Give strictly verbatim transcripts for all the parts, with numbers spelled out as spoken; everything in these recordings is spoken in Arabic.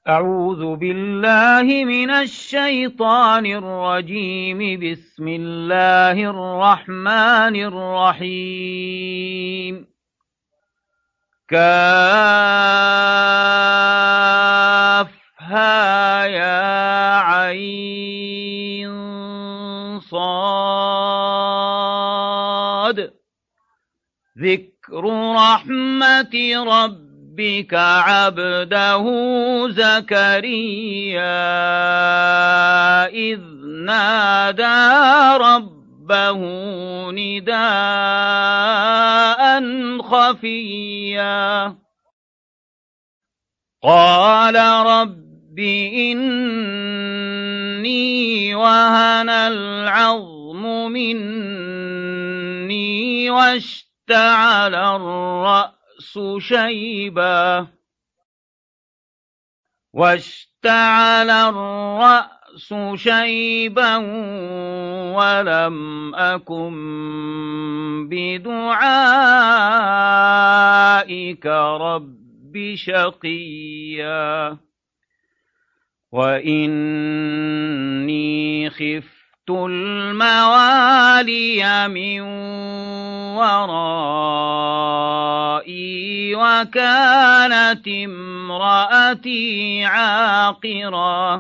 أعوذ بالله من الشيطان الرجيم. بسم الله الرحمن الرحيم. كافها يا عين صاد ذكر رحمة ربك ربك عبده زكريا إذ نادى ربه نداء خفيا قال رب إني وهن العظم مني واشتعل الرأس شيبا واشتعل الرأس شيبا ولم أكن بدعائك رب شقيا وإني خفت الموالي من ورائي وكانت امرأتي عاقرا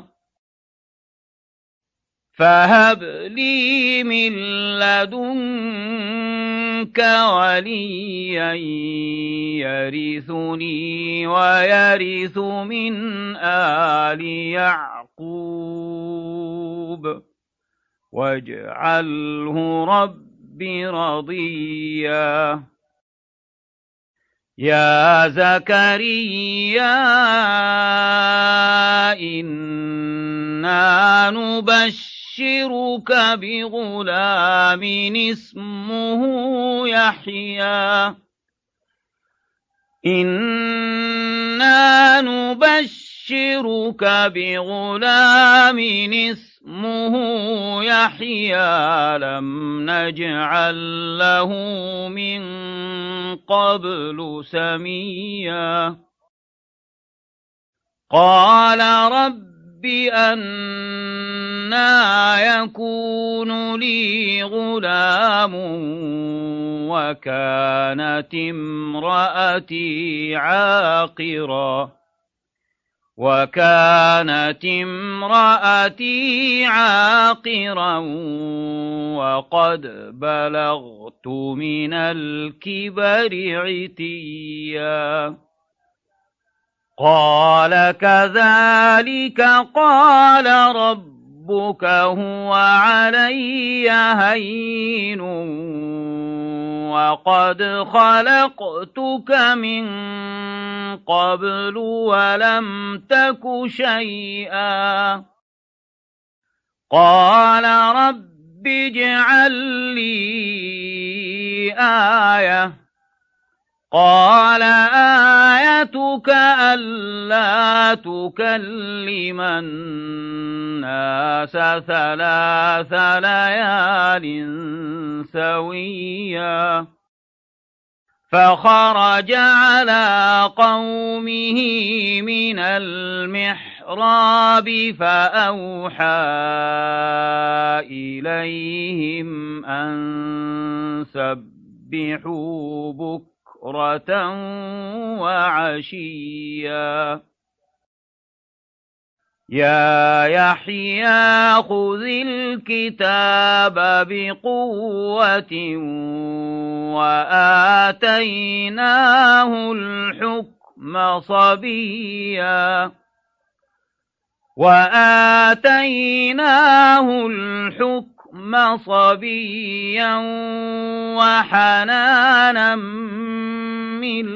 فهب لي من لدنك وليا يرثني ويرث من آل يعقوب واجعله رب رضيا يا زكريا إنا نبشرك بغلام اسمه يحيى إنا نبشرك بغلام اسمه يحيى لم نجعل له من قبل سميا قال رب أنى يكون لي غلام وكانت امرأتي عاقرا وكانت امرأتي عاقرا وقد بلغت من الكبر عتيا قال كذلك قال ربك هو علي هين وقد خلقتك من قبل ولم تك شيئا قال رب اجعل لي آية قال آيتك ألا تكلم الناس ثلاث ليال سويا فخرج على قومه من المحراب فأوحى إليهم أن سبحوا بكرة وعشيا يا يحيى خذ الكتاب بقوة وآتيناه الحكم صبيا وآتيناه الحكم صبيا وحنانا من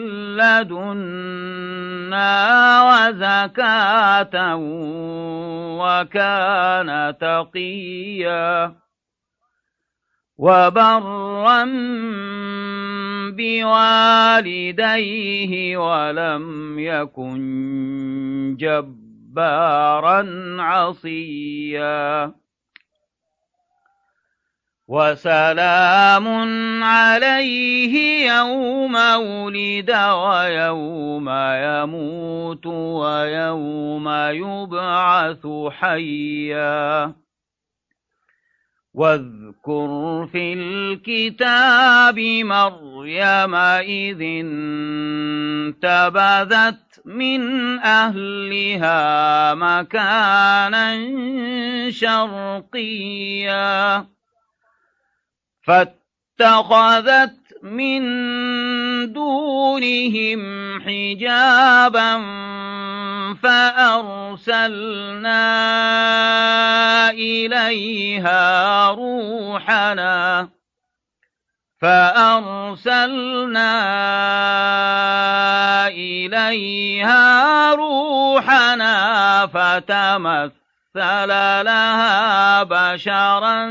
لدنا وزكاة وكان تقيا وبرا بوالديه ولم يكن جبارا عصيا وسلام عليه يوم ولد ويوم يموت ويوم يبعث حيا واذكر في الكتاب مريم إذ انتبذت من أهلها مكانا شرقيا فاتخذت من دونهم حجابا فأرسلنا إليها روحنا فأرسلنا إليها روحنا فتمثل لها بشرا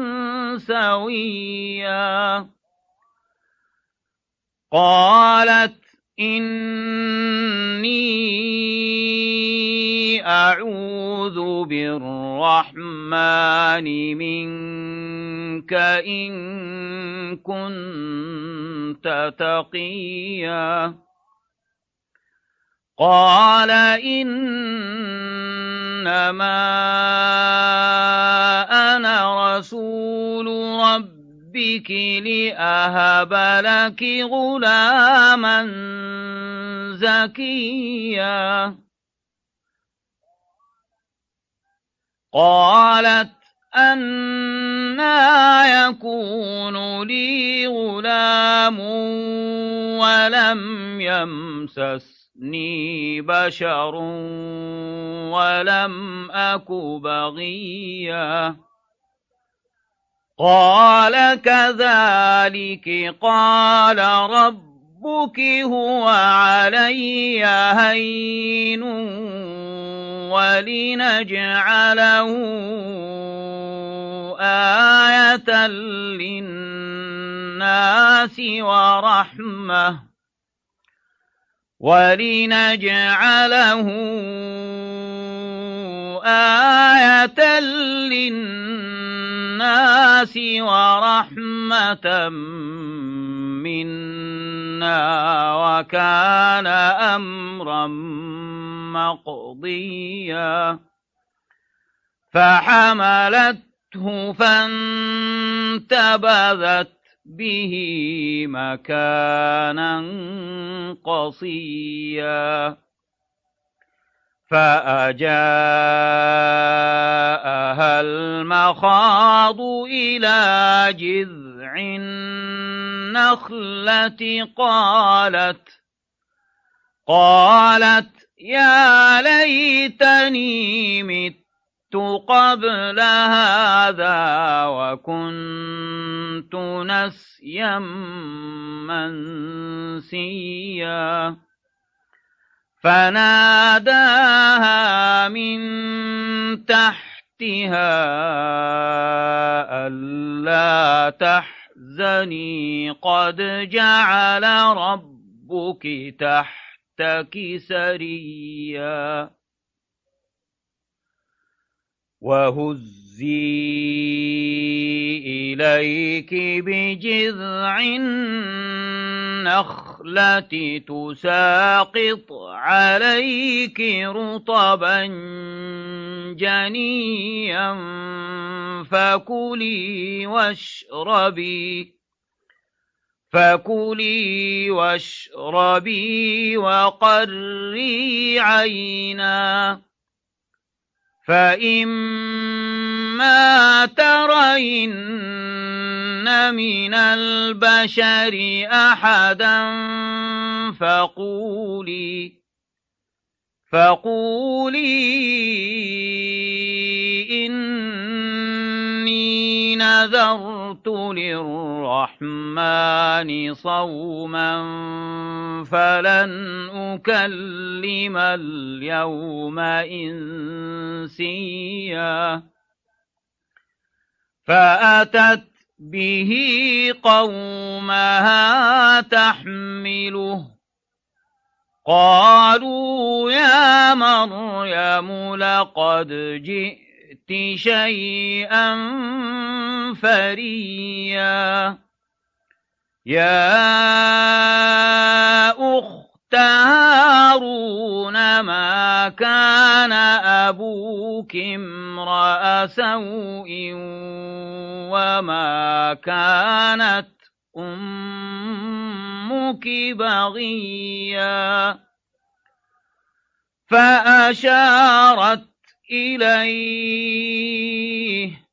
سويا قالت إني أعوذ بالرحمن منك إن كنت تقيا قال إنما أنا رسول ربك لأهب لك غلاما زكيا قالت أنى يكون لي غلام ولم يمسسني بشر ولم أك بغيا قال كذلك قال ربك هو علي هين ولنجعله آية للناس ورحمة ولنجعله آية للناس ورحمة منا وكان أمرا مقضيا فحملته فانتبذت به مكانا قصيا فأجاءها المخاض إلى جذع النخلة قالت قالت يا ليتني مت قبل هذا وكنت نسيا منسيا فناداها من تحتها ألا تحزني قد جعل ربك تحتك سريا وهزي إليك بجذع النخلة تساقط عليك رطبا جنيا فكلي واشربي فكلي واشربي وقري عينا فإما ترين من البشر أحدا فقولي فقولي إني نذرت للرحمن صوما فلن أكلم اليوم إنسيا فأتت به قومها تحمله قالوا يا مريم لقد جئت جئت شيئا فريا يا أخت هارون ما كان أبوك امرأ سوء وما كانت أمك بغيا فأشارت إليه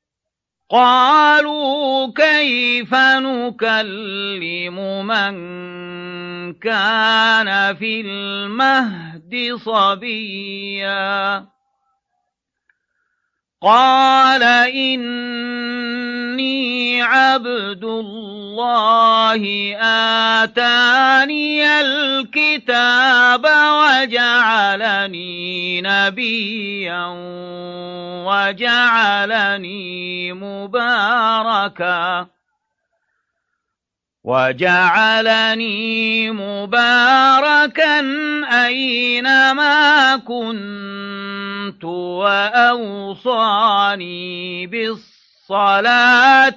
قالوا كيف نكلم من كان في المهد صبيا قال إني عبد الله آتاني الكتاب وجعلني نبيا وجعلني مباركا وجعلني مباركا أينما كنت وأوصاني بالصلاة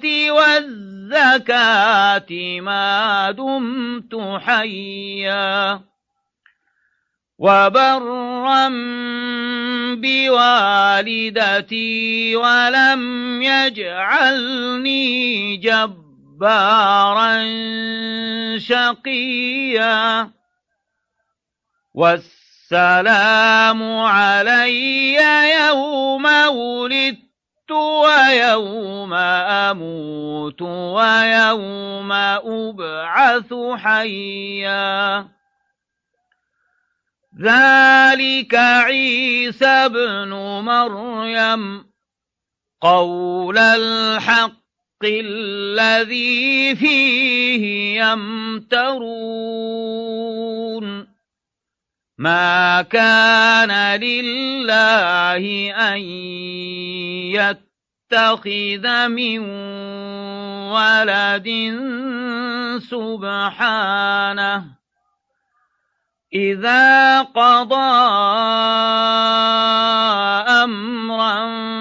والزكاة ما دمت حيا وبرا بوالدتي ولم يجعلني جبارا جبارا شقيا والسلام علي يوم ولدت ويوم أموت ويوم أبعث حيا ذلك عيسى ابن مريم قول الحق الذي فيه يمترون ما كان لله أن يتخذ من ولد سبحانه إذا قضى أمرا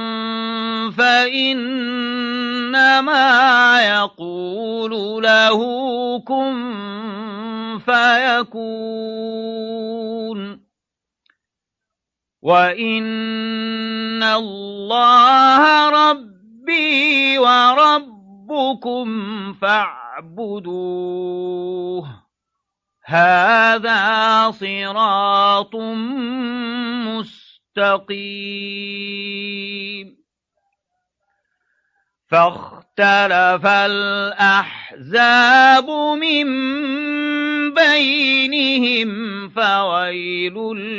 فإنما يقول له كن فيكون وإن الله ربي وربكم فاعبدوه هذا صراط مستقيم فاختلف الأحزاب من بينهم فويل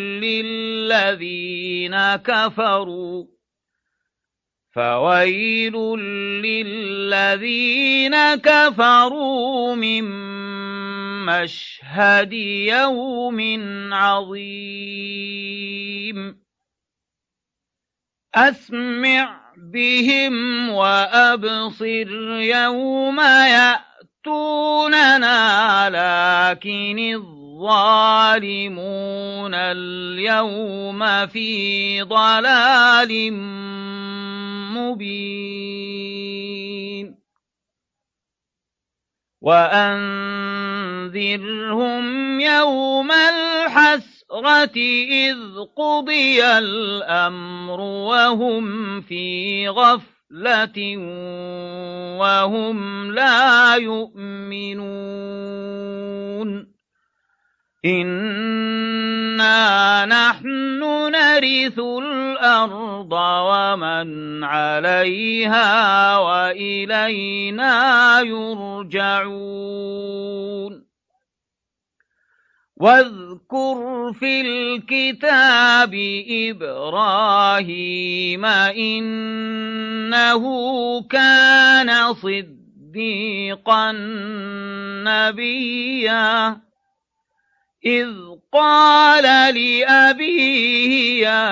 للذين كفروا فويل للذين كفروا من مشهد يوم عظيم أسمع بهم وأبصر يوم يأتوننا لكن الظالمون اليوم في ضلال مبين وأنذرهم يوم الحسرة إذ قضي الأمر وهم في غفلة وهم لا يؤمنون إنا نحن نرث الأرض ومن عليها وإلينا يرجعون واذكر في الكتاب إبراهيم إنه كان صديقا نبيا إذ قال لأبيه يا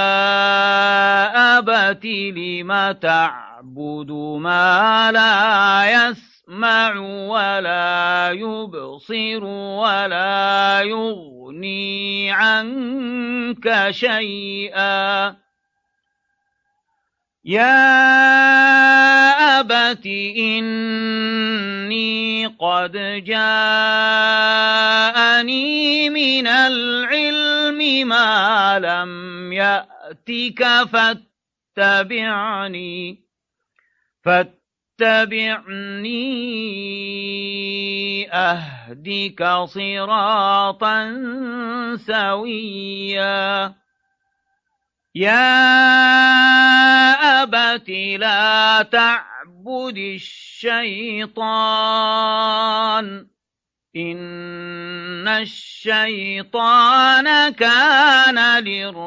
أبت لم تعبد ما لا يسمع ولا يبصر ولا يغني عنك شيئا يا أبت إني قد جاءني من العلم ما لم يأتك فاتبعني فاتبعني أهدك صراطا سويا يا أبت لا تعبد الشيطان إن الشيطان كان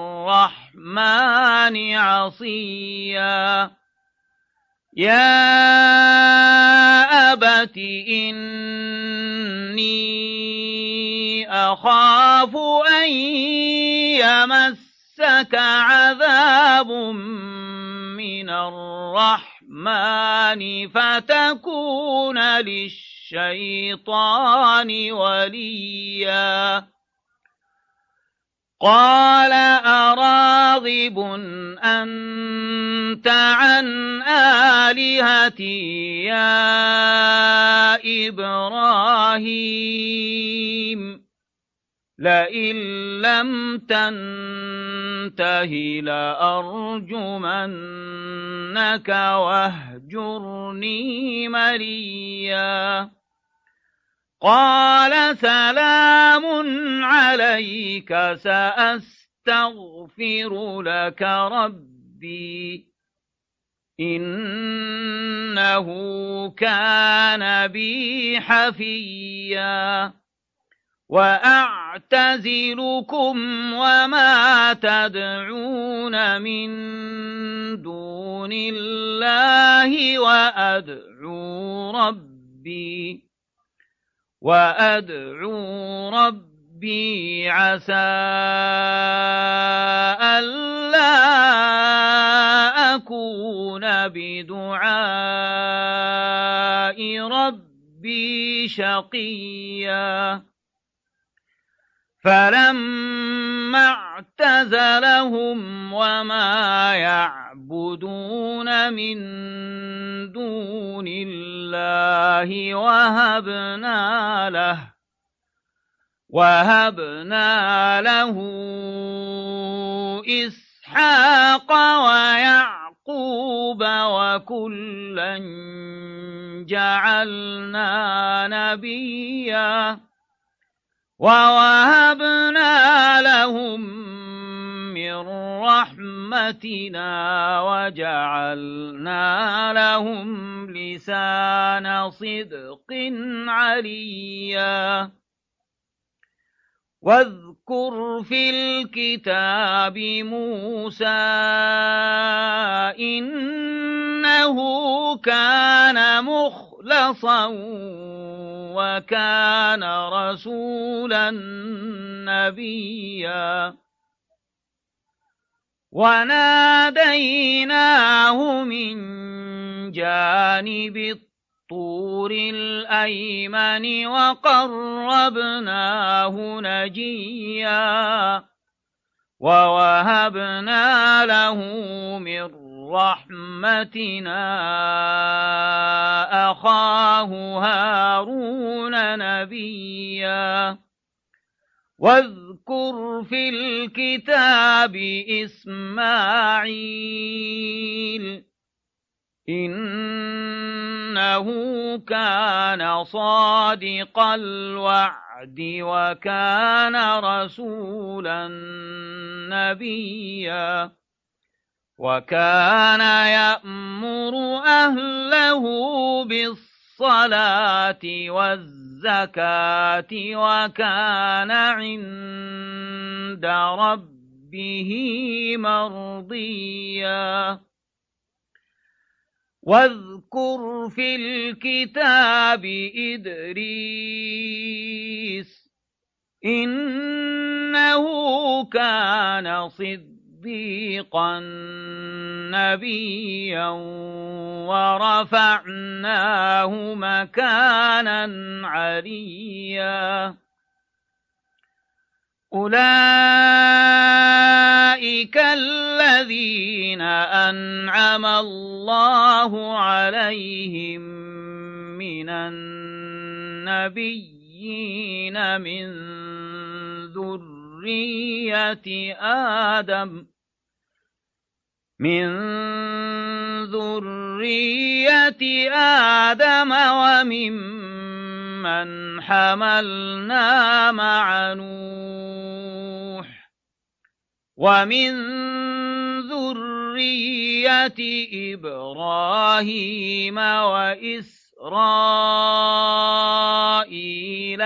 للرحمن عصيا يا أبت إني أخاف أن يمسك عذاب من الرحمن فتكون للشيطان وليا قال أراغب أنت عن آلهتي يا إبراهيم لئن لم تنته لأرجمنك واهجرني مليا قال سلام عليك سأستغفر لك ربي إنه كان بي حفيا وأعتزلكم وما تدعون من دون الله وأدعو ربي وأدعو ربي عسى ألا أكون بدعاء ربي شقيا فلما اعتزلهم وما يعبدون من دون الله وهبنا له وهبنا له إسحاق ويعقوب وكلا جعلنا نبيا ووهبنا لهم من رحمتنا وجعلنا لهم لسان صدق عليا واذكر في الكتاب موسى إنه كان مخلصا وكان رسولا نبيا وناديناه من جانب الطور الأيمن وقربناه نجيا ووهبنا له من رحمتنا أخاه هارون نبيا واذكر في الكتاب إسماعيل إنه كان صادق الوعد وكان رسولا نبيا وكان يأمر أهله بالصلاة والزكاة وكان عند ربه مرضيا واذكر في الكتاب إدريس إنه كان صديقا نبيا ورفعناه مكانا عليا أولئك الذين الذين أنعم الله عليهم من النبيين من ذرية آدم من ذرية آدم وممن حملنا مع نوح ومن ذرية إبراهيم وإسرائيل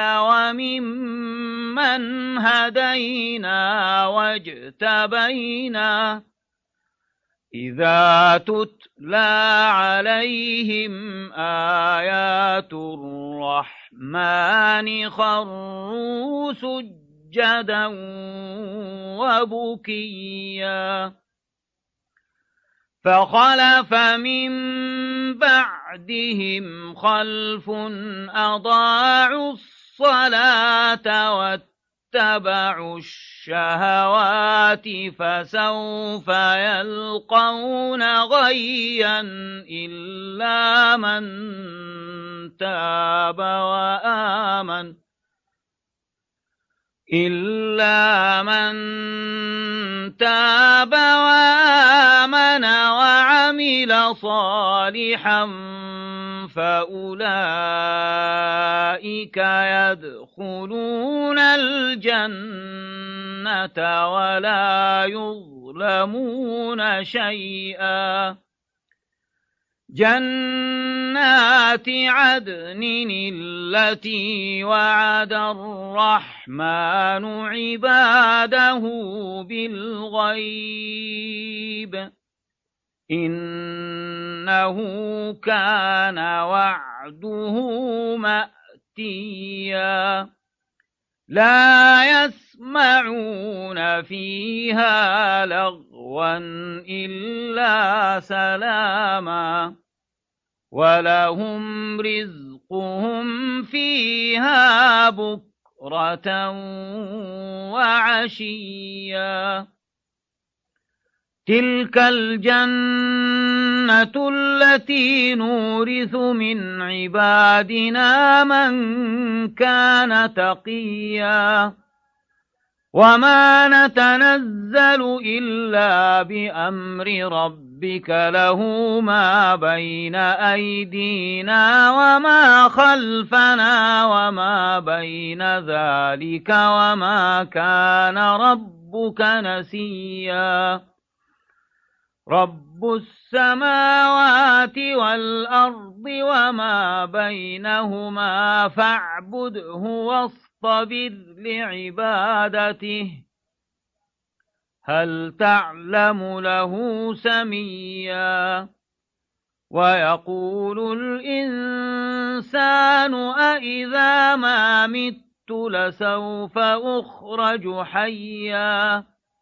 وممن هدينا واجتبينا إذا تتلى عليهم آيات الرحمن خروا سجدا وبكيا فخلف من بعدهم خلف أضاعوا الصلاة واتبعوا الشهوات فسوف يلقون غيا إلا من تاب وآمن إلا من تاب وآمن وعمل صالحا فأولئك يدخلون الجنة ولا يظلمون شيئا جنات عدن التي وعد الرحمن عباده بالغيب إنه كان وعده مأتيا لا يسمعون فيها لغوا إلا سلاما ولهم رزقهم فيها بكرة وعشيا تلك الجنة التي نورث من عبادنا من كان تقيا وما نتنزل إلا بأمر ربك له ما بين أيدينا وما خلفنا وما بين ذلك وما كان ربك نسيا رب السماوات والأرض وما بينهما فاعبده واصطبر لعبادته هل تعلم له سميا ويقول الإنسان أإذا ما مت لسوف أخرج حيا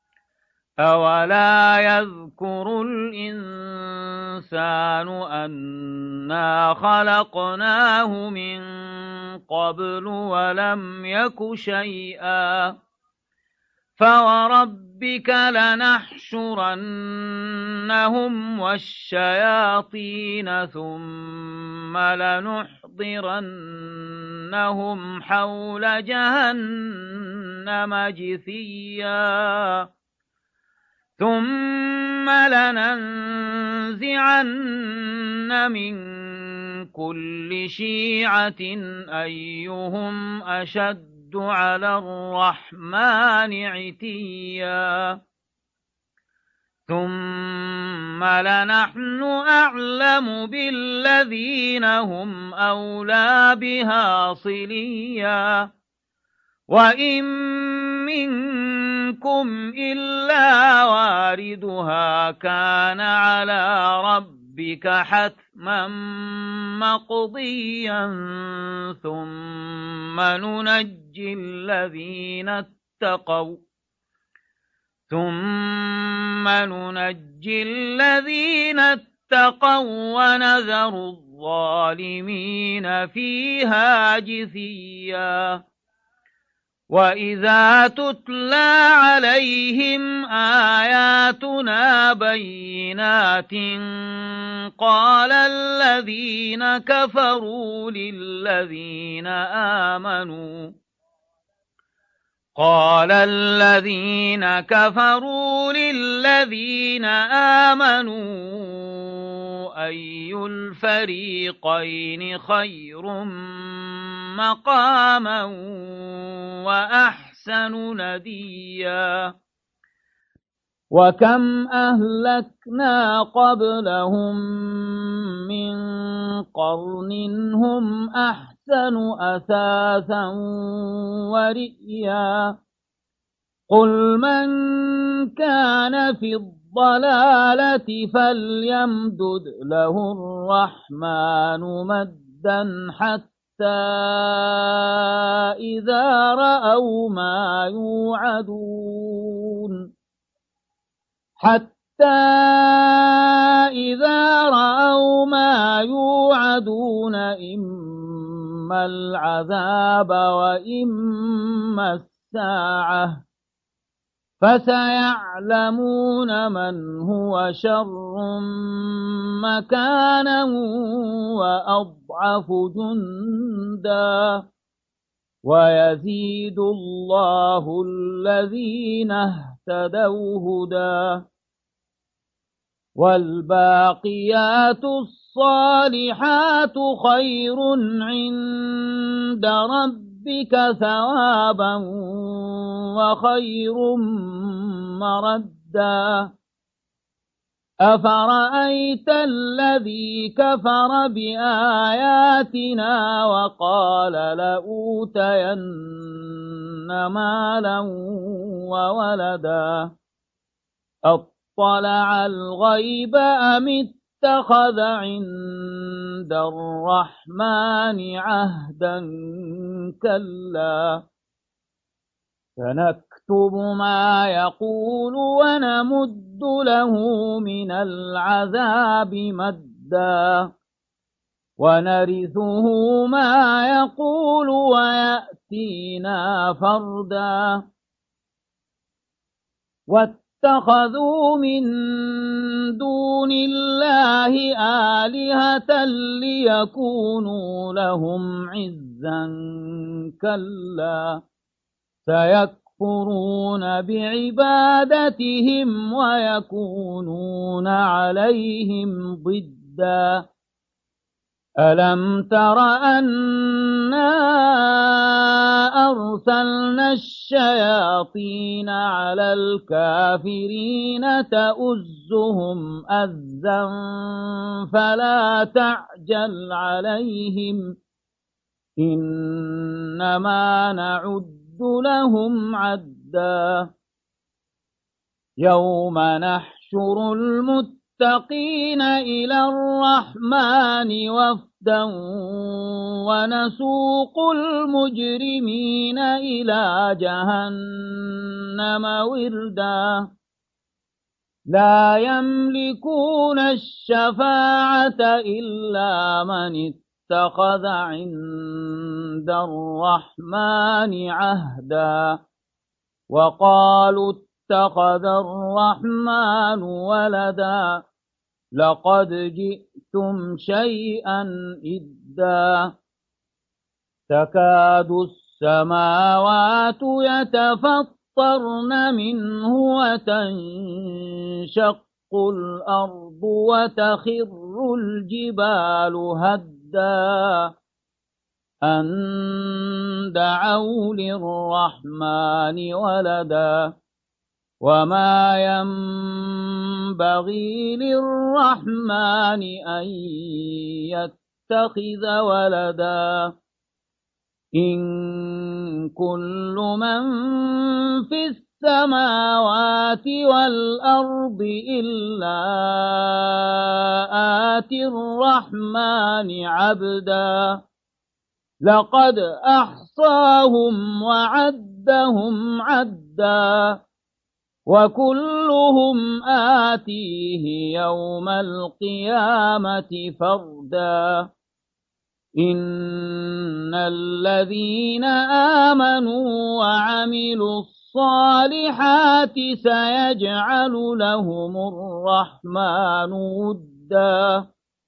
أولا يذكر الإنسان أنا خلقناه من قبل ولم يك شيئا فوربك لنحشرنهم والشياطين ثم لنحضرنهم حول جهنم جثيا ثم لننزعن من كل شيعة أيهم أشد على الرحمن عتيا ثم لنحن أعلم بالذين هم أولى بها صليا وإن منكم إلا واردها كان على ربك حتما مقضيا ثم ننجي الذين اتقوا ثم ننجي الذين اتقوا ونذر الظالمين فيها جثيا وَإِذَا تُتْلَى عَلَيْهِمْ آيَاتُنَا بَيِّنَاتٍ قَالَ الَّذِينَ كَفَرُوا لِلَّذِينَ آمَنُوا قال الذين كفروا للذين آمنوا أي الفريقين خير مقاما وأحسن نديا وكم أهلكنا قبلهم من قرن هم أحسن أثاثا ورئيا قل من كان في الضلالة فليمدد له الرحمن مدا حتى إذا رأوا ما يوعدون حتى إذا رأوا ما يوعدون إما العذاب وإما الساعة فسيعلمون من هو شر مكانا وأضعف جندا ويزيد الله الذين اهتدوا هدى والباقيات الصالحات خير عند ربك ثوابا وخير مردا أفرأيت الذي كفر بآياتنا وقال لأوتين مالا وولدا اطلع الغيب أم اتخذ عند الرحمن عهدا كلا سنكتب ما يقول ونمد له من العذاب مدا ونرثه ما يقول ويأتينا فردا واتخذوا من دون الله آلهة ليكونوا لهم عزا كلا سيكفرون بعبادتهم ويكونون عليهم ضدا ألم تر أنا أرسلنا الشياطين على الكافرين تؤزهم أزا فلا تعجل عليهم إنما نعد لهم عدا يوم نحشر المتقين إلى الرحمن وفدا ونسوق المجرمين إلى جهنم وردا لا يملكون الشفاعة إلا من اتخذ عند الرحمن عهدا وقالوا اتخذ الرحمن ولدا لقد جئتم شيئا إدا تكاد السماوات يتفطرن منه وتنشق الأرض وتخر الجبال هدا أن دعوا للرحمن ولدا وما ينبغي للرحمن أن يتخذ ولدا إن كل من في السماوات والأرض إلا آتي الرحمن عبدا لقد أحصاهم وعدهم عدا وكلهم آتيه يوم القيامة فردا إن الذين آمنوا وعملوا الصالحات سيجعل لهم الرحمن ودا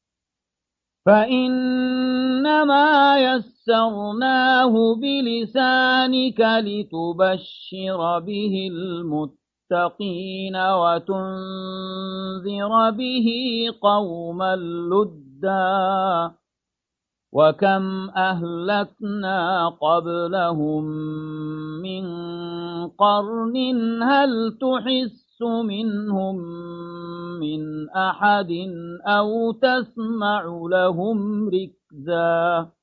فإنما يسرناه بلسانك لتبشر به المتقين وتنذر به قوما لدا وكم أهلكنا قبلهم من قرن هل تحس منهم من أحد أو تسمع لهم ركزا